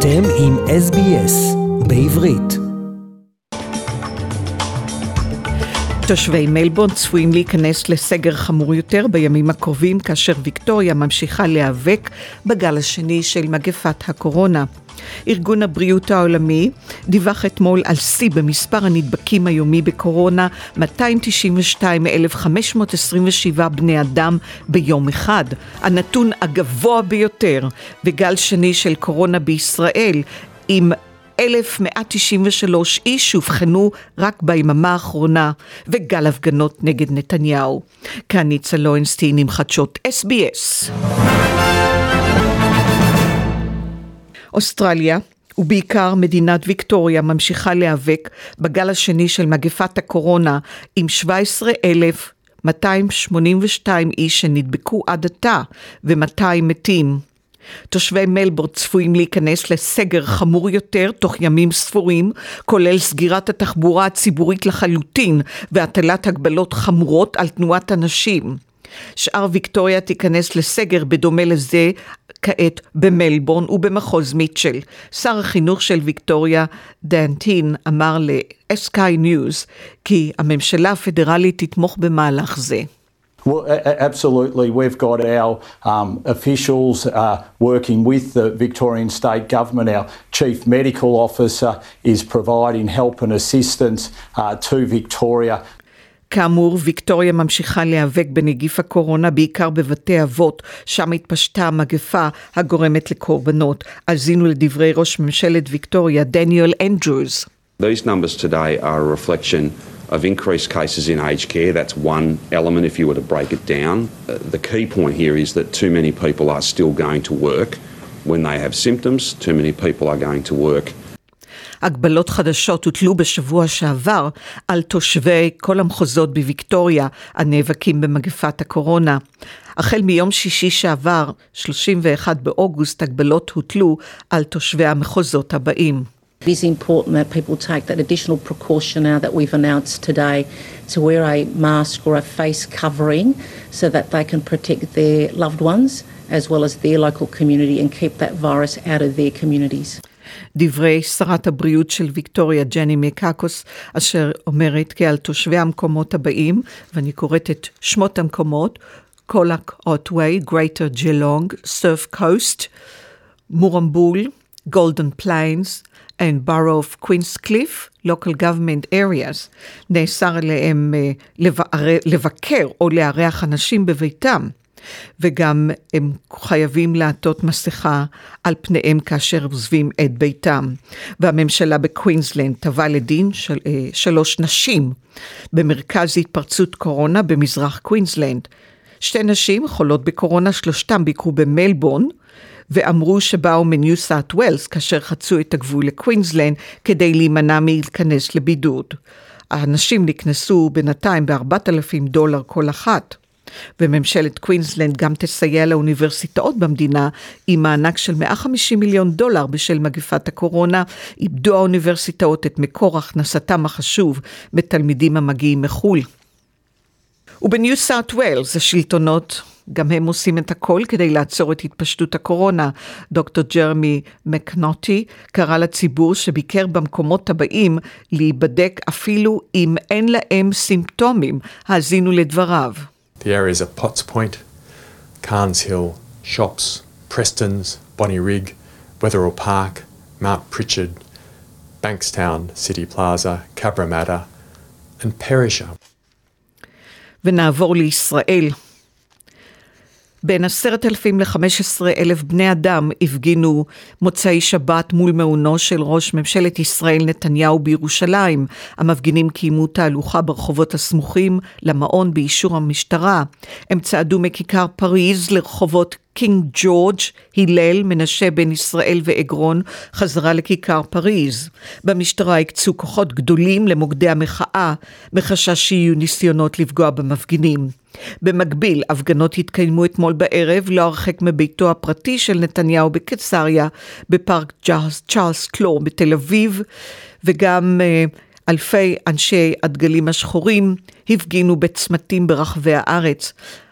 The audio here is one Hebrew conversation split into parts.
אתם עם SBS בעברית. תושבי מלבורן צפויים להיכנס לסגר חמור יותר בימים הקרובים, כאשר ויקטוריה ממשיכה להיאבק בגל השני של מגפת הקורונה. ארגון הבריאות העולמי דיווח אתמול על שיא במספר הנדבקים היומי בקורונה, 292,527 בני אדם ביום אחד, הנתון הגבוה ביותר, וגל שני של קורונה בישראל עם 1,193 איש שהובחנו רק ביממה האחרונה, וגל הפגנות נגד נתניהו. כאן ניצה לוינסטיין עם חדשות SBS. אוסטרליה, ובעיקר מדינת ויקטוריה, ממשיכה להיאבק בגל השני של מגפת הקורונה, עם 17,282 איש שנדבקו עד עתה ו200 מתים. תושבי מלבורן צפויים להיכנס לסגר חמור יותר תוך ימים ספורים, כולל סגירת התחבורה הציבורית לחלוטין והטלת הגבלות חמורות על תנועת אנשים. שאר ויקטוריה תיכנס לסגר בדומה לזה כעת במלבורן ובמחוז מיטשל. שר החינוך של ויקטוריה, דן טין, אמר ל-Sky News כי הממשלה הפדרלית תתמוך במהלך זה. Well, absolutely. We've got our officials working with the Victorian State Government. Our Chief Medical Officer is providing help and assistance to Victoria. כאמור, ויקטוריה ממשיכה להיאבק בנגיף הקורונה, בעיקר בבתי אבות, שם התפשטה המגפה הגורמת לקורבנות. האזינו לדברי ראש ממשלת ויקטוריה, דניאל אנדרוס. These numbers today are a reflection of increased cases in aged care. That's one element if you were to break it down. The key point here is that too many people are still going to work when they have symptoms. Too many people are going to work. הגבלות חדשות הוטלו בשבוע שעבר על תושבי כל המחוזות בוויקטוריה הנאבקים במגפת הקורונה. החל מיום שישי שעבר, 31 באוגוסט, הגבלות הוטלו על תושבי המחוזות הבאים. It is important that people take that additional precaution now that we've announced today to wear a mask or a face covering so that they can protect their loved ones as well as their local community and keep that virus out of their communities. דברי שרת הבריאות של ויקטוריה, ג'ני מקקוס, אשר אומרת כי על תושבי המקומות הבאים, ואני קוראת את שמות המקומות, קולק אוטווי, גרייטר ג'לונג, סרף קוסט, מורמבול, גולדן פליינס, and Borough of Queenscliff, local government areas, נאסר עליהם לבקר או לארח אנשים בביתם, וגם הם חייבים לעטות מסכה על פניהם כאשר עוזבים את ביתם. והממשלה בקווינסלנד תבעה לדין 3 נשים במרכז התפרצות קורונה במזרח קווינסלנד. 2 נשים חולות בקורונה, 3 ביקרו במלבורן, ואמרו שבאו מניו סאות' ווילס כאשר חצו את הגבול לקווינסלנד כדי להימנע מלהיכנס לבידוד. האנשים נכנסו בינתיים $4,000 כל אחת. וממשלת קווינסלנד גם תסייע לאוניברסיטאות במדינה עם מענק של $150 מיליון בשל מגפת הקורונה. איבדו האוניברסיטאות את מקור הכנסתם החשוב מתלמידים המגיעים מחול. ובניו סאות' ווילס השלטונות גם הם עושים את הכל כדי לעצור את התפשטות הקורונה. דוקטור ג'רמי מקנוטי קרא לציבור שביקר במקומות הבאים להיבדק אפילו אם אין להם סימפטומים. האזינו לדבריו. The areas of Potts Point, Carnes Hill, Shops, Prestons, Bonnie Rig, Wetherill Park, Mount Pritchard, Bankstown, City Plaza, Cabramatta and Perisher. ונעבור לישראל. בין 10,000 ל-15,000 בני אדם הפגינו מוצאי שבת מול מעונו של ראש ממשלת ישראל נתניהו בירושלים. המפגינים קיימו תהלוכה ברחובות הסמוכים למעון באישור המשטרה. הם צעדו מכיכר פריז לרחובות קינג ג'ורג', הלל, מנשה בן ישראל ואגרון, חזרה לכיכר פריז. במשטרה הקצו כוחות גדולים למוקדי המחאה, מחשש שיהיו ניסיונות לפגוע במפגינים. במקביל, הפגנות התקיימו אתמול בערב לא הרחק מביתו הפרטי של נתניהו בקיסריה, בפארק צ'ארלס קלור בתל אביב, וגם אלפי אנשי הדגלים השחורים הפגינו בצמתים ברחבי הארץ.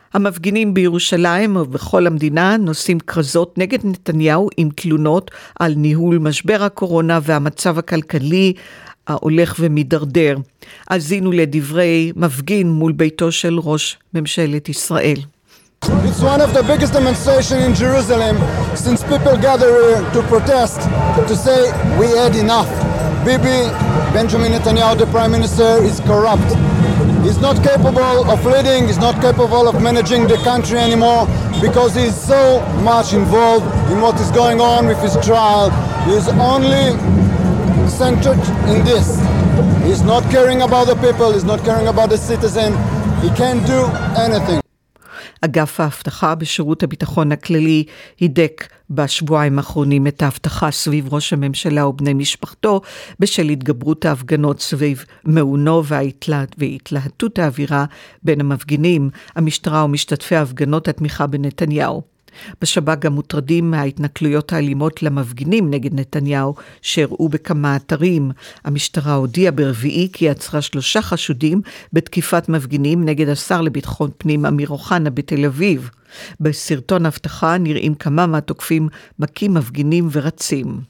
המפגינים בירושלים ובכל המדינה נושאים כרזות נגד נתניהו עם תלונות על ניהול משבר הקורונה והמצב הכלכלי ההולך ומדרדר. האזינו לדברי מפגין מול ביתו של ראש ממשלת ישראל. It's one of the biggest demonstrations in Jerusalem since people gather here to protest, to say we had enough. Bibi, Benjamin Netanyahu, the Prime Minister, is corrupt. He's not capable of leading, he's not capable of managing the country anymore because he's so much involved in what is going on with his trial. He's only centered in this. He's not caring about the people, he's not caring about the citizen. He can't do anything. אגף האבטחה בשירות הביטחון הכללי הידק בשבועיים האחרונים את האבטחה סביב ראש הממשלה ובני משפחתו בשל התגברות ההפגנות סביב מעונו והתלהטות האווירה בין המפגינים, המשטרה ומשתתפי ההפגנות התמיכה בנתניהו. בשב"כ גם מוטרדים מההתנכלויות האלימות למפגינים נגד נתניהו שהראו בכמה אתרים. המשטרה הודיעה ברביעי כי עצרה 3 חשודים בתקיפת מפגינים נגד השר לביטחון פנים אמיר אוחנה בתל אביב. בסרטון הבטחה נראים כמה מהתוקפים מכים מפגינים ורצים.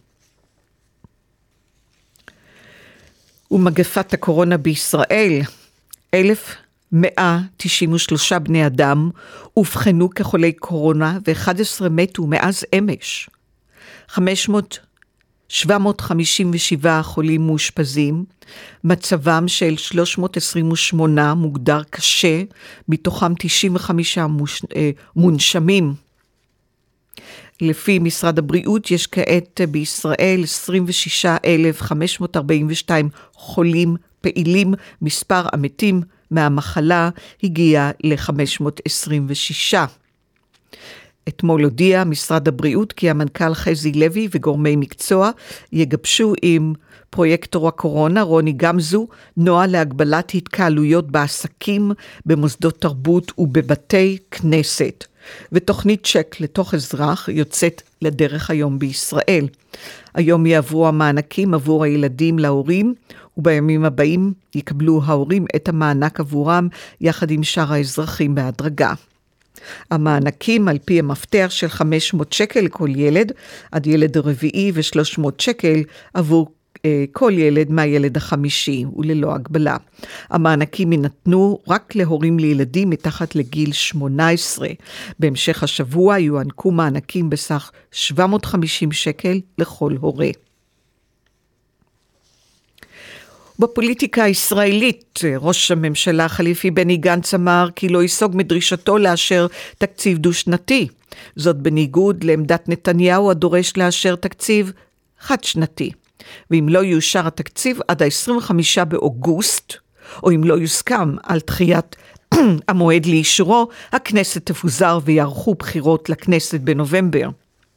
ומגפת הקורונה בישראל, 1,193 בני אדם הובחנו כחולי קורונה ו11 מתו מאז אמש. 757 חולים מאושפזים, מצבם של 328 מוגדר קשה, מתוכם 95 מונשמים. לפי משרד הבריאות יש כעת בישראל 26,542 חולים פעילים, מספר המתים מהמחלה הגיע ל-526. אתמול הודיע משרד הבריאות כי המנכ"ל חזי לוי וגורמי מקצוע יגבשו עם פרויקטור הקורונה רוני גמזו נוהל להגבלת התקהלויות בעסקים, במוסדות תרבות ובבתי כנסת. ותוכנית צ'ק לתוך אזרח יוצאת לדרך היום בישראל. היום יעברו המענקים עבור הילדים להורים, ובימים הבאים יקבלו ההורים את המענק עבורם יחד עם שאר האזרחים בהדרגה. המענקים על פי המפתח של 500 שקל לכל ילד, עד ילד הרביעי ו300 שקל עבור כל ילד מהילד החמישי וללא הגבלה. המענקים יינתנו רק להורים לילדים מתחת לגיל 18. בהמשך השבוע יוענקו מענקים בסך 750 שקל לכל הורה. בפוליטיקה הישראלית, ראש הממשלה החליפי בני גנץ אמר כי לא ייסוג מדרישתו לאשר תקציב דו-שנתי. זאת בניגוד לעמדת נתניהו הדורש לאשר תקציב חד-שנתי. ואם לא יאושר התקציב עד ה-25 באוגוסט, או אם לא יוסכם על דחיית המועד לאישורו, הכנסת תפוזר ויערכו בחירות לכנסת בנובמבר.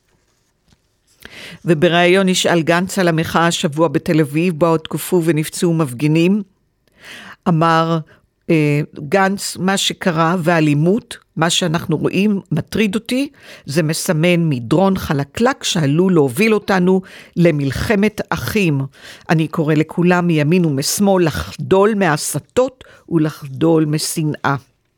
ובראיון נשאל גנץ על המחאה השבוע בתל אביב, בו הותקפו ונפצעו מפגינים. אמר גנץ, מה שקרה והאלימות, מה שאנחנו רואים מטריד אותי, זה מסמן מדרון חלקלק שעלול להוביל אותנו למלחמת אחים. אני קורא לכולם מימין ומשמאל לחדול מהסתות ולחדול משנאה.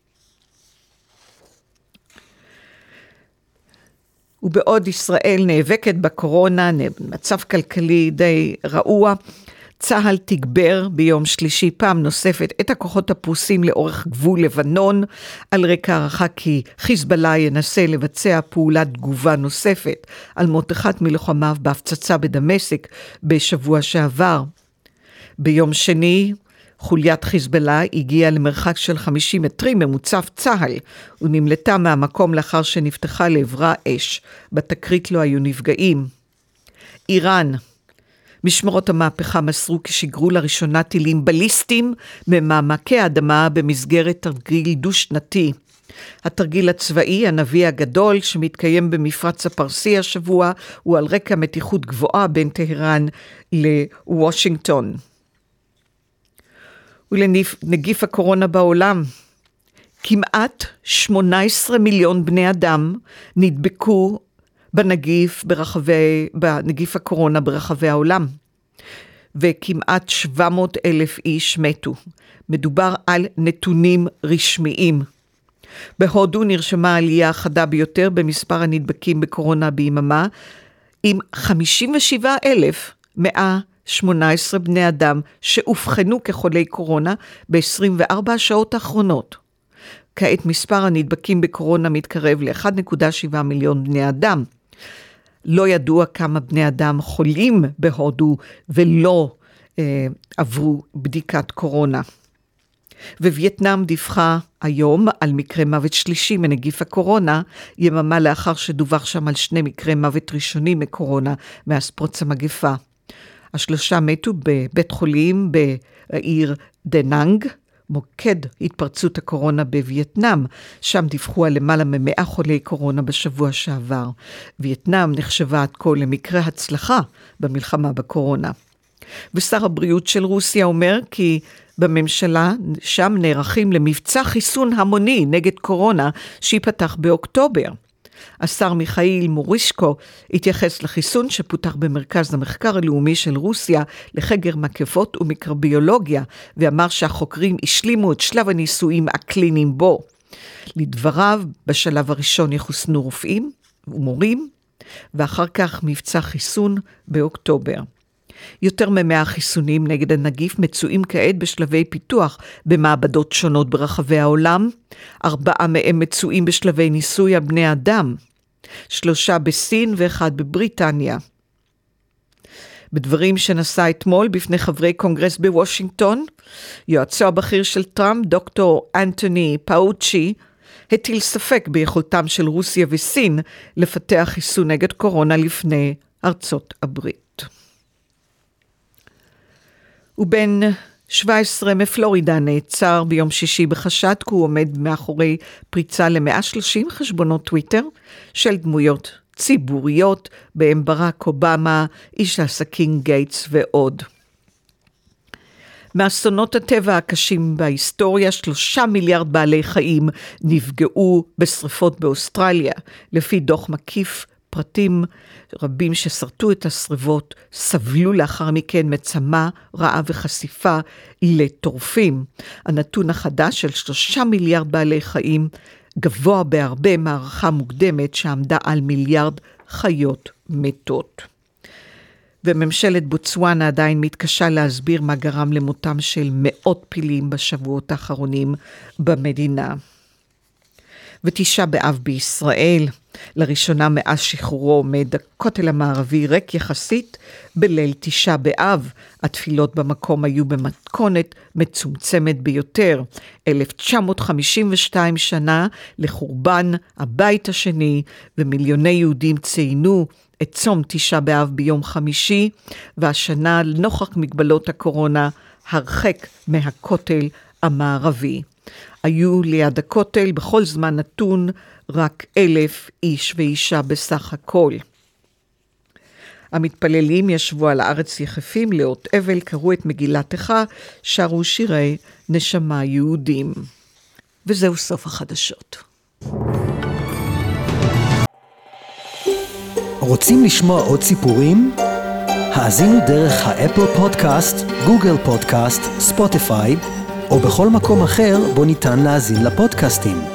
ובעוד ישראל נאבקת בקורונה, מצב כלכלי די רעוע, צהל תגבר ביום שלישי פעם נוספת את הכוחות הפרוסים לאורך גבול לבנון, על רקע הערכה כי חיזבאללה ינסה לבצע פעולת תגובה נוספת על מות אחד מלוחמיו בהפצצה בדמשק בשבוע שעבר. ביום שני, חוליית חיזבאללה הגיעה למרחק של 50 מטרים ממוצב צהל, ונמלטה מהמקום לאחר שנפתחה לעברה אש. בתקרית לא היו נפגעים. איראן, משמרות המהפכה מסרו כי שיגרו לראשונה טילים בליסטיים ממעמקי האדמה במסגרת תרגיל דו-שנתי. התרגיל הצבאי, הנביא הגדול, שמתקיים במפרץ הפרסי השבוע, הוא על רקע מתיחות גבוהה בין טהרן לוושינגטון. ולנגיף הקורונה בעולם, כמעט 18 מיליון בני אדם נדבקו בנגיף הקורונה ברחבי העולם, וכמעט 700,000 איש מתו. מדובר על נתונים רשמיים. בהודו נרשמה העלייה החדה ביותר במספר הנדבקים בקורונה ביממה, עם 57,118 בני אדם שאובחנו כחולי קורונה ב-24 השעות האחרונות. כעת מספר הנדבקים בקורונה מתקרב ל-1.7 מיליון בני אדם. לא ידוע כמה בני אדם חולים בהודו ולא עברו בדיקת קורונה. ווייטנאם דיווחה היום על מקרה מוות שלישי מנגיף הקורונה, יממה לאחר שדווח שם על 2 מקרי מוות ראשונים מקורונה מאז פרוץ המגפה. 3 מתו בבית חולים בעיר דנאנג, מוקד התפרצות הקורונה בווייטנאם, שם דיווחו על למעלה מ100 חולי קורונה בשבוע שעבר. וייטנאם נחשבה עד כה למקרה הצלחה במלחמה בקורונה. ושר הבריאות של רוסיה אומר כי בממשלה שם נערכים למבצע חיסון המוני נגד קורונה שיפתח באוקטובר. השר מיכאיל מורישקו התייחס לחיסון שפותח במרכז המחקר הלאומי של רוסיה לחקר מגפות ומיקרוביולוגיה, ואמר שהחוקרים השלימו את שלב הניסויים הקליניים בו. לדבריו, בשלב הראשון יחוסנו רופאים ומורים, ואחר כך מבצע חיסון באוקטובר. יותר מ100 חיסונים נגד הנגיף מצויים כעת בשלבי פיתוח במעבדות שונות ברחבי העולם. 4 מהם מצויים בשלבי ניסוי על בני אדם, 3 בסין ו1 בבריטניה. בדברים שנשא אתמול בפני חברי קונגרס בוושינגטון, יועצו הבכיר של טראמפ, דוקטור אנטוני פאוצ'י, הטיל ספק ביכולתם של רוסיה וסין לפתח חיסון נגד קורונה לפני ארצות הברית. ובן 17 מפלורידה נעצר ביום שישי בחשד, כי הוא עומד מאחורי פריצה ל130 חשבונות טוויטר של דמויות ציבוריות, בהם ברק אובמה, איש העסקים גייטס ועוד. מאסונות הטבע הקשים בהיסטוריה, 3 מיליארד בעלי חיים נפגעו בשריפות באוסטרליה, לפי דוח מקיף. פרטים רבים ששרטו את השריפות סבלו לאחר מכן מצמה, רעה וחשיפה לטורפים. הנתון החדש של 3 מיליארד בעלי חיים גבוה בהרבה מערכה מוקדמת שעמדה על מיליארד חיות מתות. וממשלת בוצואנה עדיין מתקשה להסביר מה גרם למותם של מאות פילים בשבועות האחרונים במדינה. ותשעה באב בישראל, לראשונה מאז שחרורו עומד הכותל המערבי ריק יחסית בליל תשעה באב. התפילות במקום היו במתכונת מצומצמת ביותר. 1952 שנה לחורבן הבית השני, ומיליוני יהודים ציינו את צום תשעה באב ביום חמישי, והשנה נוכח מגבלות הקורונה הרחק מהכותל המערבי. היו ליד הכותל בכל זמן נתון רק 1,000 איש ואישה בסך הכל. המתפללים ישבו על הארץ יחפים לאות אבל, קראו את מגילתך, שרו שירי נשמה יהודים. וזהו סוף החדשות. רוצים לשמוע עוד סיפורים? האזינו דרך האפל פודקאסט, גוגל פודקאסט, ספוטיפיי, או בכל מקום אחר בו ניתן להאזין לפודקאסטים.